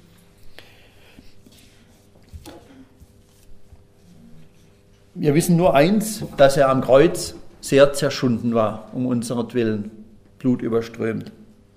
Speaker 1: Wir wissen nur eins, dass er am Kreuz sehr zerschunden war, um unseretwillen, Blut überströmt.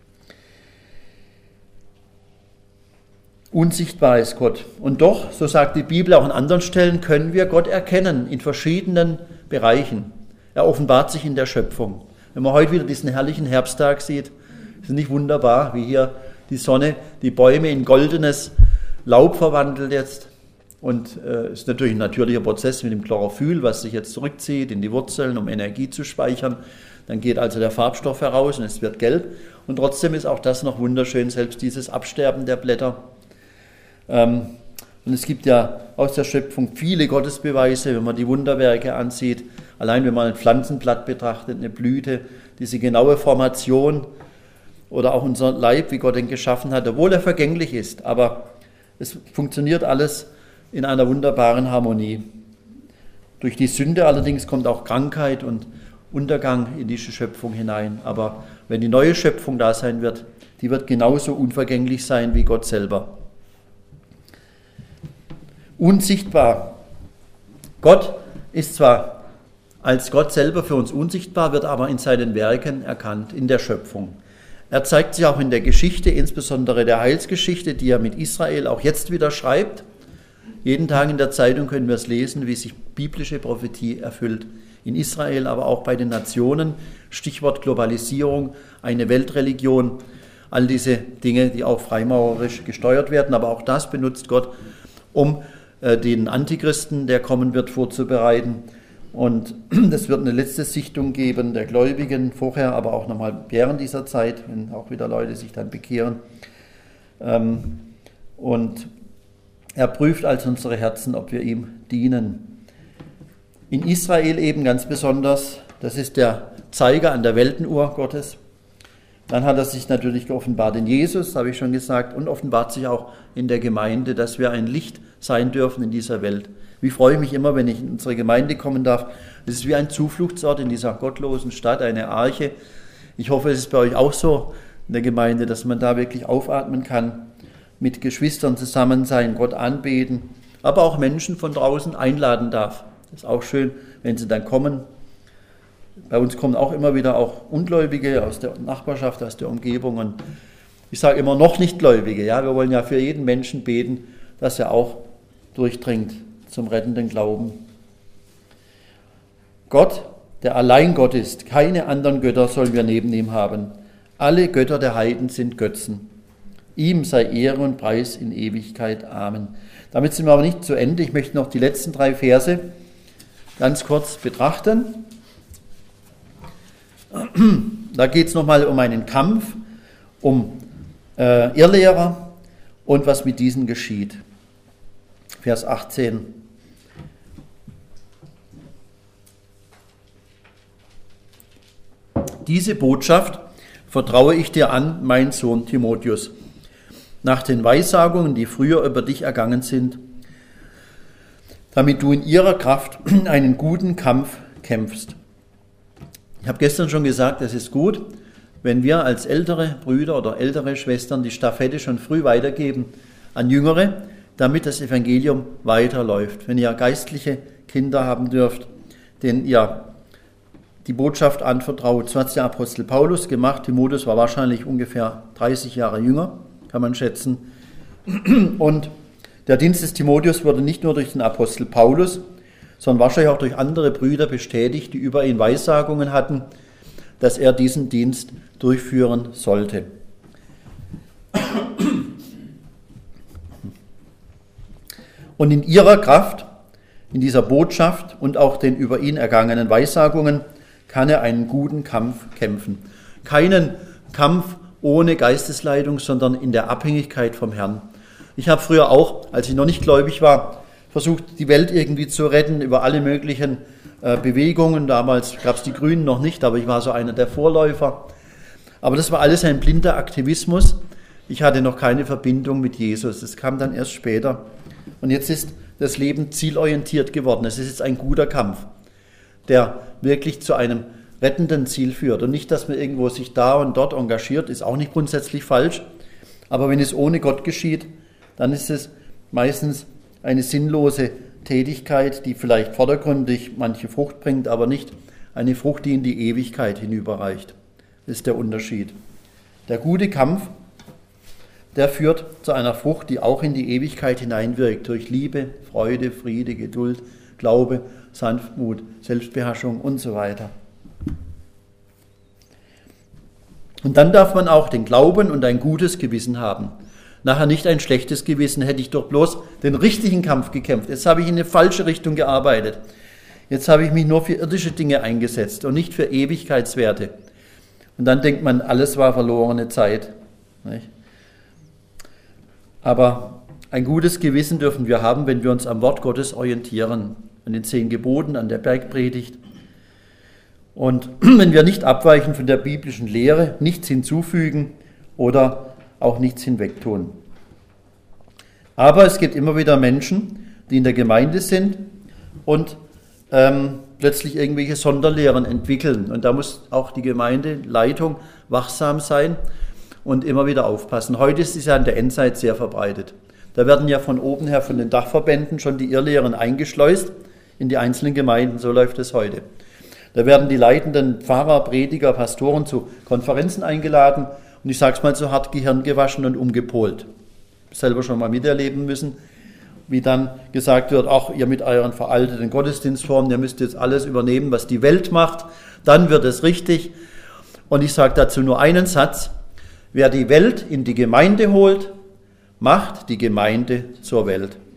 Speaker 1: Unsichtbar ist Gott. Und doch, so sagt die Bibel auch an anderen Stellen, können wir Gott erkennen in verschiedenen Bereichen. Er offenbart sich in der Schöpfung. Wenn man heute wieder diesen herrlichen Herbsttag sieht, ist es nicht wunderbar, wie hier die Sonne die Bäume in goldenes Laub verwandelt jetzt. Und es ist natürlich ein natürlicher Prozess mit dem Chlorophyll, was sich jetzt zurückzieht in die Wurzeln, um Energie zu speichern. Dann geht also der Farbstoff heraus und es wird gelb. Und trotzdem ist auch das noch wunderschön, selbst dieses Absterben der Blätter. Und es gibt ja aus der Schöpfung viele Gottesbeweise, wenn man die Wunderwerke ansieht. Allein wenn man ein Pflanzenblatt betrachtet, eine Blüte, diese genaue Formation oder auch unser Leib, wie Gott ihn geschaffen hat, obwohl er vergänglich ist. Aber es funktioniert alles in einer wunderbaren Harmonie. Durch die Sünde allerdings kommt auch Krankheit und Untergang in diese Schöpfung hinein. Aber wenn die neue Schöpfung da sein wird, die wird genauso unvergänglich sein wie Gott selber. Unsichtbar. Gott ist zwar als Gott selber für uns unsichtbar, wird aber in seinen Werken erkannt, in der Schöpfung. Er zeigt sich auch in der Geschichte, insbesondere der Heilsgeschichte, die er mit Israel auch jetzt wieder schreibt. Jeden Tag in der Zeitung können wir es lesen, wie sich biblische Prophetie erfüllt. In Israel, aber auch bei den Nationen. Stichwort Globalisierung, eine Weltreligion, all diese Dinge, die auch freimaurerisch gesteuert werden. Aber auch das benutzt Gott, um den Antichristen, der kommen wird, vorzubereiten Und es wird eine letzte Sichtung geben der Gläubigen vorher, aber auch nochmal während dieser Zeit, wenn auch wieder Leute sich dann bekehren. Und er prüft also unsere Herzen, ob wir ihm dienen. In Israel eben ganz besonders, das ist der Zeiger an der Weltenuhr Gottes. Dann hat er sich natürlich geoffenbart in Jesus, habe ich schon gesagt, und offenbart sich auch in der Gemeinde, dass wir ein Licht sein dürfen in dieser Welt. Wie freue ich mich immer, wenn ich in unsere Gemeinde kommen darf. Es ist wie ein Zufluchtsort in dieser gottlosen Stadt, eine Arche. Ich hoffe, es ist bei euch auch so in der Gemeinde, dass man da wirklich aufatmen kann, mit Geschwistern zusammen sein, Gott anbeten, aber auch Menschen von draußen einladen darf. Das ist auch schön, wenn sie dann kommen. Bei uns kommen auch immer wieder auch Ungläubige aus der Nachbarschaft, aus der Umgebung. Und ich sage immer noch Nichtgläubige. Ja, wir wollen ja für jeden Menschen beten, dass er auch durchdringt zum rettenden Glauben. Gott, der allein Gott ist, keine anderen Götter sollen wir neben ihm haben. Alle Götter der Heiden sind Götzen. Ihm sei Ehre und Preis in Ewigkeit. Amen. Damit sind wir aber nicht zu Ende. Ich möchte noch die letzten 3 Verse ganz kurz betrachten. Da geht es nochmal um einen Kampf, um Irrlehrer und was mit diesen geschieht. Vers 18. Diese Botschaft vertraue ich dir an, mein Sohn Timotheus, nach den Weissagungen, die früher über dich ergangen sind, damit du in ihrer Kraft einen guten Kampf kämpfst. Ich habe gestern schon gesagt, es ist gut, wenn wir als ältere Brüder oder ältere Schwestern die Stafette schon früh weitergeben an Jüngere, damit das Evangelium weiterläuft. Wenn ihr geistliche Kinder haben dürft, denen ihr die Botschaft anvertraut. So hat es der Apostel Paulus gemacht. Timotheus war wahrscheinlich ungefähr 30 Jahre jünger, kann man schätzen. Und der Dienst des Timotheus wurde nicht nur durch den Apostel Paulus, sondern wahrscheinlich auch durch andere Brüder bestätigt, die über ihn Weissagungen hatten, dass er diesen Dienst durchführen sollte. Und in ihrer Kraft, in dieser Botschaft und auch den über ihn ergangenen Weissagungen kann er einen guten Kampf kämpfen. Keinen Kampf ohne Geistesleitung, sondern in der Abhängigkeit vom Herrn. Ich habe früher auch, als ich noch nicht gläubig war, versucht, die Welt irgendwie zu retten über alle möglichen Bewegungen. Damals gab es die Grünen noch nicht, aber ich war so einer der Vorläufer. Aber das war alles ein blinder Aktivismus. Ich hatte noch keine Verbindung mit Jesus. Das kam dann erst später. Und jetzt ist das Leben zielorientiert geworden. Es ist jetzt ein guter Kampf, der wirklich zu einem rettenden Ziel führt. Und nicht, dass man irgendwo sich da und dort engagiert, ist auch nicht grundsätzlich falsch. Aber wenn es ohne Gott geschieht, dann ist es meistens eine sinnlose Tätigkeit, die vielleicht vordergründig manche Frucht bringt, aber nicht eine Frucht, die in die Ewigkeit hinüberreicht. Das ist der Unterschied. Der gute Kampf, der führt zu einer Frucht, die auch in die Ewigkeit hineinwirkt, durch Liebe, Freude, Friede, Geduld, Glaube, Sanftmut, Selbstbeherrschung und so weiter. Und dann darf man auch den Glauben und ein gutes Gewissen haben. Nachher nicht ein schlechtes Gewissen, hätte ich doch bloß den richtigen Kampf gekämpft. Jetzt habe ich in eine falsche Richtung gearbeitet. Jetzt habe ich mich nur für irdische Dinge eingesetzt und nicht für Ewigkeitswerte. Und dann denkt man, alles war verlorene Zeit. Nicht? Aber ein gutes Gewissen dürfen wir haben, wenn wir uns am Wort Gottes orientieren, an den 10 Geboten, an der Bergpredigt. Und wenn wir nicht abweichen von der biblischen Lehre, nichts hinzufügen oder auch nichts hinwegtun. Aber es gibt immer wieder Menschen, die in der Gemeinde sind und plötzlich irgendwelche Sonderlehren entwickeln. Und da muss auch die Gemeindeleitung wachsam sein und immer wieder aufpassen. Heute ist es ja in der Endzeit sehr verbreitet. Da werden ja von oben her, von den Dachverbänden, schon die Irrlehren eingeschleust in die einzelnen Gemeinden. So läuft es heute. Da werden die leitenden Pfarrer, Prediger, Pastoren zu Konferenzen eingeladen und ich sage es mal so hart, Gehirn gewaschen und umgepolt. Selber schon mal miterleben müssen, wie dann gesagt wird, ach, ihr mit euren veralteten Gottesdienstformen, ihr müsst jetzt alles übernehmen, was die Welt macht, dann wird es richtig. Und ich sage dazu nur einen Satz: Wer die Welt in die Gemeinde holt, macht die Gemeinde zur Welt.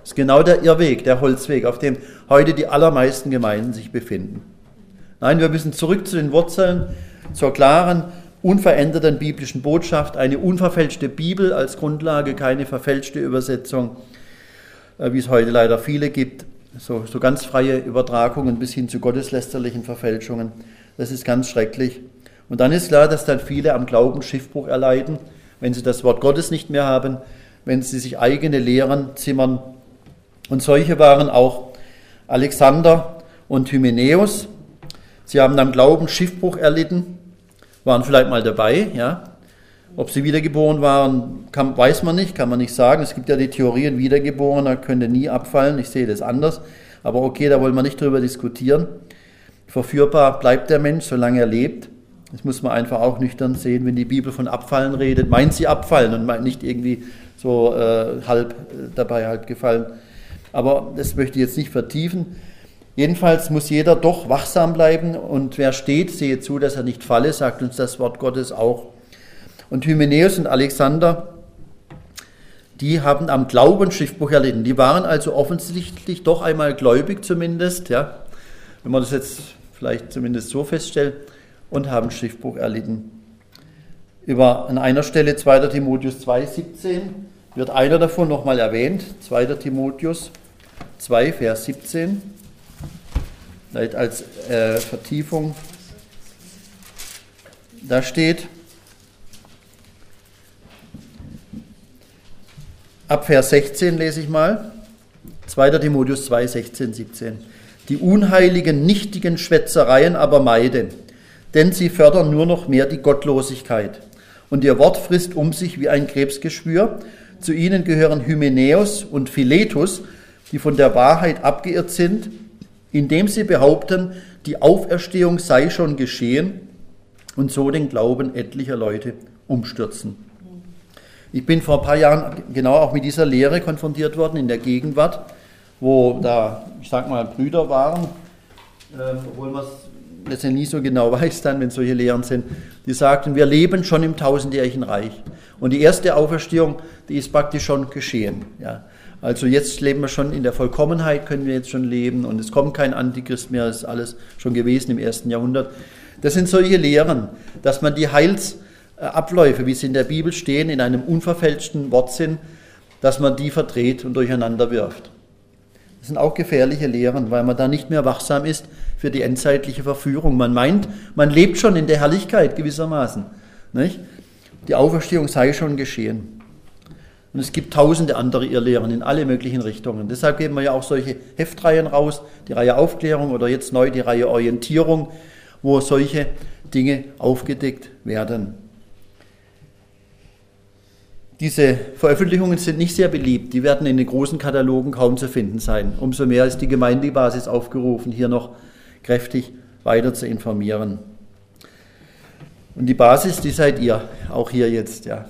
Speaker 1: Das ist genau der Irrweg, der Holzweg, auf dem heute die allermeisten Gemeinden sich befinden. Nein, wir müssen zurück zu den Wurzeln, zur klaren, unveränderten biblischen Botschaft, eine unverfälschte Bibel als Grundlage, keine verfälschte Übersetzung, wie es heute leider viele gibt, so ganz freie Übertragungen bis hin zu gotteslästerlichen Verfälschungen. Das ist ganz schrecklich. Und dann ist klar, dass dann viele am Glauben Schiffbruch erleiden, wenn sie das Wort Gottes nicht mehr haben, wenn sie sich eigene Lehren zimmern. Und solche waren auch Alexander und Hymenäus. Sie haben am Glauben Schiffbruch erlitten, waren vielleicht mal dabei, ja. Ob sie wiedergeboren waren, weiß man nicht, kann man nicht sagen. Es gibt ja die Theorie, ein Wiedergeborener könnte nie abfallen. Ich sehe das anders. Aber okay, da wollen wir nicht drüber diskutieren. Verführbar bleibt der Mensch, solange er lebt. Das muss man einfach auch nüchtern sehen, wenn die Bibel von Abfallen redet. Meint sie abfallen und meint nicht irgendwie so halb gefallen. Aber das möchte ich jetzt nicht vertiefen. Jedenfalls muss jeder doch wachsam bleiben und wer steht, sehe zu, dass er nicht falle, sagt uns das Wort Gottes auch. Und Hymenäus und Alexander, die haben am Glauben Schiffbruch erlitten. Die waren also offensichtlich doch einmal gläubig zumindest, ja, wenn man das jetzt vielleicht zumindest so feststellt, und haben Schiffbruch erlitten. An einer Stelle 2. Timotheus 2,17 wird einer davon nochmal erwähnt, 2. Timotheus 2, Vers 17, vielleicht als Vertiefung. Da steht, ab Vers 16 lese ich mal, 2. Timotheus 2, 16, 17. Die unheiligen, nichtigen Schwätzereien aber meide, denn sie fördern nur noch mehr die Gottlosigkeit. Und ihr Wort frisst um sich wie ein Krebsgeschwür. Zu ihnen gehören Hymenäus und Philetus, die von der Wahrheit abgeirrt sind, indem sie behaupten, die Auferstehung sei schon geschehen und so den Glauben etlicher Leute umstürzen. Ich bin vor ein paar Jahren genau auch mit dieser Lehre konfrontiert worden in der Gegenwart, wo da, ich sag mal, Brüder waren, obwohl man es letztendlich nie so genau weiß dann, wenn solche Lehren sind, die sagten, wir leben schon im tausendjährigen Reich. Und die erste Auferstehung, die ist praktisch schon geschehen. Ja. Also jetzt leben wir schon in der Vollkommenheit, können wir jetzt schon leben und es kommt kein Antichrist mehr, das ist alles schon gewesen im 1. Jahrhundert. Das sind solche Lehren, dass man die Heilsabläufe, wie sie in der Bibel stehen, in einem unverfälschten Wortsinn, dass man die verdreht und durcheinander wirft. Das sind auch gefährliche Lehren, weil man da nicht mehr wachsam ist für die endzeitliche Verführung. Man meint, man lebt schon in der Herrlichkeit gewissermaßen. Nicht? Die Auferstehung sei schon geschehen. Und es gibt tausende andere Irrlehren in alle möglichen Richtungen. Deshalb geben wir ja auch solche Heftreihen raus, die Reihe Aufklärung oder jetzt neu die Reihe Orientierung, wo solche Dinge aufgedeckt werden. Diese Veröffentlichungen sind nicht sehr beliebt, die werden in den großen Katalogen kaum zu finden sein. Umso mehr ist die Gemeindebasis aufgerufen, hier noch kräftig weiter zu informieren. Und die Basis, die seid ihr, auch hier jetzt. Ja.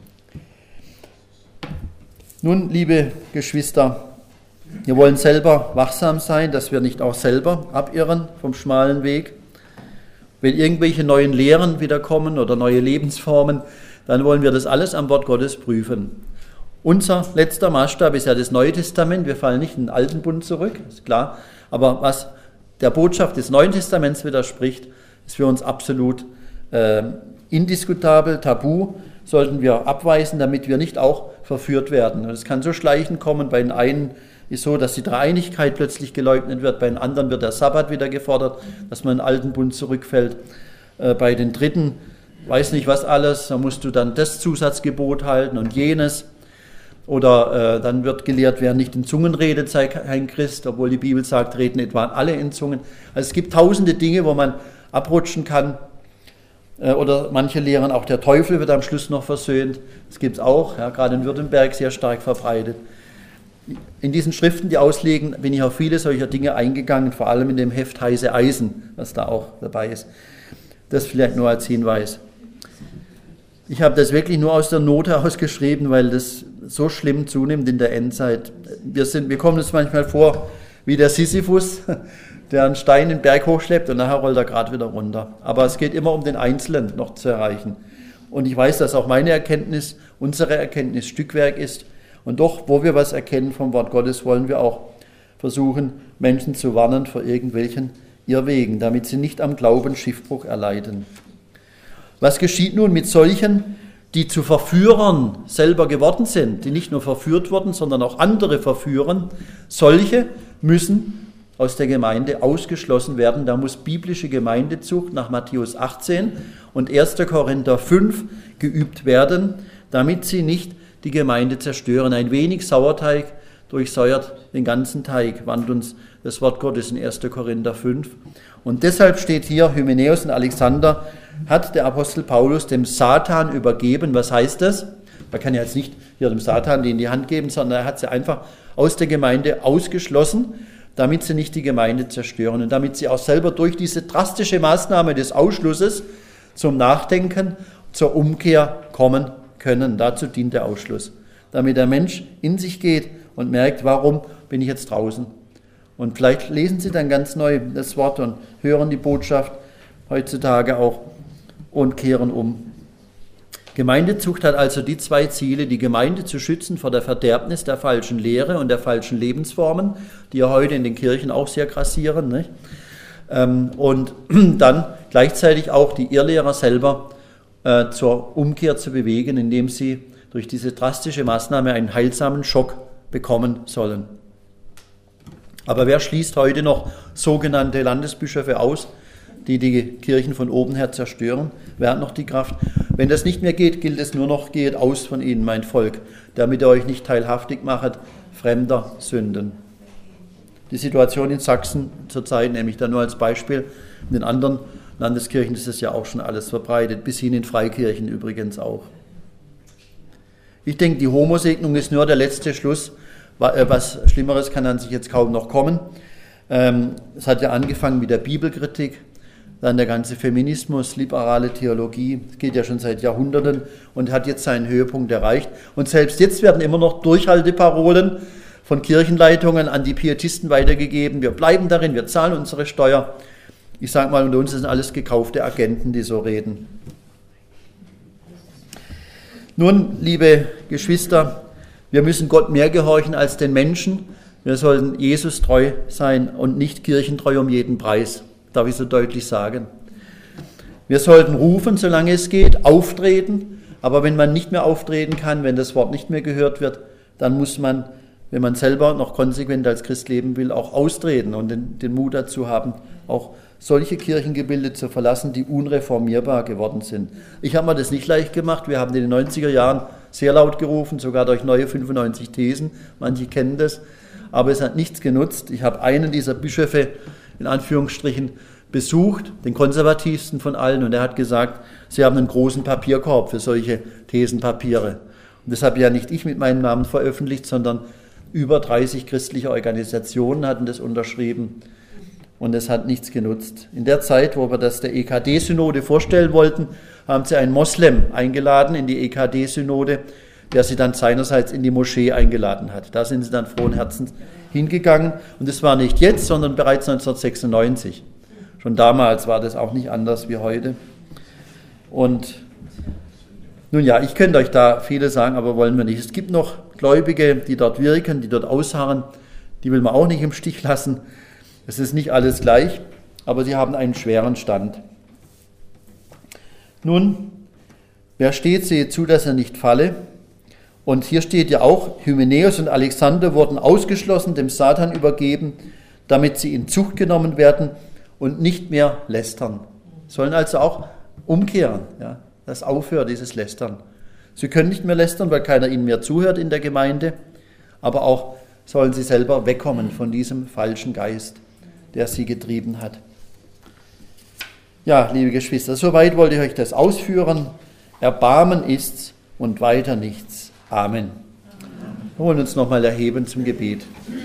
Speaker 1: Nun, liebe Geschwister, wir wollen selber wachsam sein, dass wir nicht auch selber abirren vom schmalen Weg. Wenn irgendwelche neuen Lehren wiederkommen oder neue Lebensformen, dann wollen wir das alles am Wort Gottes prüfen. Unser letzter Maßstab ist ja das Neue Testament. Wir fallen nicht in den Alten Bund zurück, ist klar. Aber was der Botschaft des Neuen Testaments widerspricht, ist für uns absolut indiskutabel, tabu, sollten wir abweisen, damit wir nicht auch verführt werden. Und es kann so schleichend kommen, bei den einen ist so, dass die Dreieinigkeit plötzlich geleugnet wird, bei den anderen wird der Sabbat wieder gefordert, dass man in den Alten Bund zurückfällt. Bei den Dritten weiß nicht was alles, da musst du dann das Zusatzgebot halten und jenes. Oder dann wird gelehrt, wer nicht in Zungen redet, sei kein Christ, obwohl die Bibel sagt, reden etwa alle in Zungen. Also es gibt tausende Dinge, wo man abrutschen kann. Oder manche lehren, auch der Teufel wird am Schluss noch versöhnt. Das gibt es auch, ja, gerade in Württemberg sehr stark verbreitet. In diesen Schriften, die auslegen, bin ich auf viele solcher Dinge eingegangen, vor allem in dem Heft Heiße Eisen, was da auch dabei ist. Das vielleicht nur als Hinweis. Ich habe das wirklich nur aus der Not heraus geschrieben, weil das so schlimm zunimmt in der Endzeit. Wir kommen uns manchmal vor wie der Sisyphus, der einen Stein in den Berg hochschleppt und nachher rollt er gerade wieder runter. Aber es geht immer um den Einzelnen noch zu erreichen. Und ich weiß, dass auch meine Erkenntnis, unsere Erkenntnis Stückwerk ist Und doch, wo wir was erkennen vom Wort Gottes, wollen wir auch versuchen, Menschen zu warnen vor irgendwelchen Irrwegen, damit sie nicht am Glauben Schiffbruch erleiden. Was geschieht nun mit solchen, die zu Verführern selber geworden sind, die nicht nur verführt wurden, sondern auch andere verführen? Solche müssen aus der Gemeinde ausgeschlossen werden. Da muss biblische Gemeindezucht nach Matthäus 18 und 1. Korinther 5 geübt werden, damit sie nicht die Gemeinde zerstören. Ein wenig Sauerteig durchsäuert den ganzen Teig, warnt uns das Wort Gottes in 1. Korinther 5. Und deshalb steht hier, Hymenäus und Alexander hat der Apostel Paulus dem Satan übergeben. Was heißt das? Man kann ja jetzt nicht hier dem Satan die in die Hand geben, sondern er hat sie einfach aus der Gemeinde ausgeschlossen, damit sie nicht die Gemeinde zerstören und damit sie auch selber durch diese drastische Maßnahme des Ausschlusses zum Nachdenken, zur Umkehr kommen können. Dazu dient der Ausschluss, damit der Mensch in sich geht und merkt, warum bin ich jetzt draußen? Und vielleicht lesen Sie dann ganz neu das Wort und hören die Botschaft heutzutage auch und kehren um. Gemeindezucht hat also die zwei Ziele, die Gemeinde zu schützen vor der Verderbnis der falschen Lehre und der falschen Lebensformen, die ja heute in den Kirchen auch sehr grassieren, nicht? Und dann gleichzeitig auch die Irrlehrer selber zur Umkehr zu bewegen, indem sie durch diese drastische Maßnahme einen heilsamen Schock bekommen sollen. Aber wer schließt heute noch sogenannte Landesbischöfe aus, die die Kirchen von oben her zerstören? Wer hat noch die Kraft? Wenn das nicht mehr geht, gilt es nur noch, geht aus von ihnen, mein Volk, damit ihr euch nicht teilhaftig machet fremder Sünden. Die Situation in Sachsen zurzeit, nämlich da nur als Beispiel, in den anderen Landeskirchen ist es ja auch schon alles verbreitet, bis hin in Freikirchen übrigens auch. Ich denke, die Homosegnung ist nur der letzte Schluss. Was Schlimmeres kann an sich jetzt kaum noch kommen. Es hat ja angefangen mit der Bibelkritik, dann der ganze Feminismus, liberale Theologie, das geht ja schon seit Jahrhunderten und hat jetzt seinen Höhepunkt erreicht. Und selbst jetzt werden immer noch Durchhalteparolen von Kirchenleitungen an die Pietisten weitergegeben. Wir bleiben darin, wir zahlen unsere Steuer. Ich sage mal, unter uns sind alles gekaufte Agenten, die so reden. Nun, liebe Geschwister, wir müssen Gott mehr gehorchen als den Menschen. Wir sollten Jesus treu sein und nicht kirchentreu um jeden Preis, darf ich so deutlich sagen. Wir sollten rufen, solange es geht, auftreten, aber wenn man nicht mehr auftreten kann, wenn das Wort nicht mehr gehört wird, dann muss man, wenn man selber noch konsequent als Christ leben will, auch austreten und den Mut dazu haben, auch solche Kirchengebilde zu verlassen, die unreformierbar geworden sind. Ich habe mir das nicht leicht gemacht. Wir haben in den 90er Jahren sehr laut gerufen, sogar durch neue 95 Thesen. Manche kennen das. Aber es hat nichts genutzt. Ich habe einen dieser Bischöfe, in Anführungsstrichen, besucht, den konservativsten von allen, und er hat gesagt, sie haben einen großen Papierkorb für solche Thesenpapiere. Und das habe ja nicht ich mit meinem Namen veröffentlicht, sondern über 30 christliche Organisationen hatten das unterschrieben. Und es hat nichts genutzt. In der Zeit, wo wir das der EKD-Synode vorstellen wollten, haben sie einen Moslem eingeladen in die EKD-Synode, der sie dann seinerseits in die Moschee eingeladen hat. Da sind sie dann frohen Herzens hingegangen. Und das war nicht jetzt, sondern bereits 1996. Schon damals war das auch nicht anders wie heute. Und nun ja, ich könnte euch da viele sagen, aber wollen wir nicht. Es gibt noch Gläubige, die dort wirken, die dort ausharren. Die will man auch nicht im Stich lassen. Es ist nicht alles gleich, aber sie haben einen schweren Stand. Nun, wer steht, sehe zu, dass er nicht falle. Und hier steht ja auch, Hymenäus und Alexander wurden ausgeschlossen, dem Satan übergeben, damit sie in Zucht genommen werden und nicht mehr lästern. Sollen also auch umkehren, ja, das aufhört, dieses Lästern. Sie können nicht mehr lästern, weil keiner ihnen mehr zuhört in der Gemeinde, aber auch sollen sie selber wegkommen von diesem falschen Geist, der sie getrieben hat. Ja, liebe Geschwister, soweit wollte ich euch das ausführen. Erbarmen ist's und weiter nichts. Amen. Wir wollen uns nochmal erheben zum Gebet.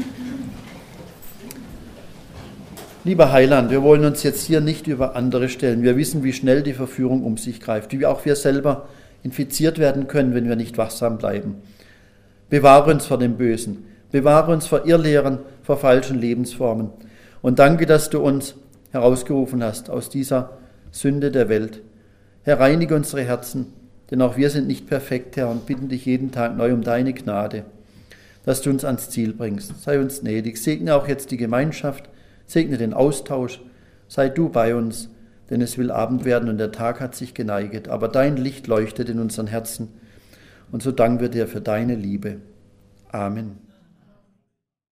Speaker 1: Lieber Heiland, wir wollen uns jetzt hier nicht über andere stellen. Wir wissen, wie schnell die Verführung um sich greift, wie auch wir selber infiziert werden können, wenn wir nicht wachsam bleiben. Bewahre uns vor dem Bösen. Bewahre uns vor Irrlehren, vor falschen Lebensformen. Und danke, dass du uns herausgerufen hast aus dieser Sünde der Welt. Herr, reinige unsere Herzen, denn auch wir sind nicht perfekt, Herr, und bitten dich jeden Tag neu um deine Gnade. dass du uns ans Ziel bringst. Sei uns gnädig. Segne auch jetzt die Gemeinschaft, segne den Austausch. Sei du bei uns, denn es will Abend werden und der Tag hat sich geneiget. Aber dein Licht leuchtet in unseren Herzen. Und so danken wir dir für deine Liebe. Amen.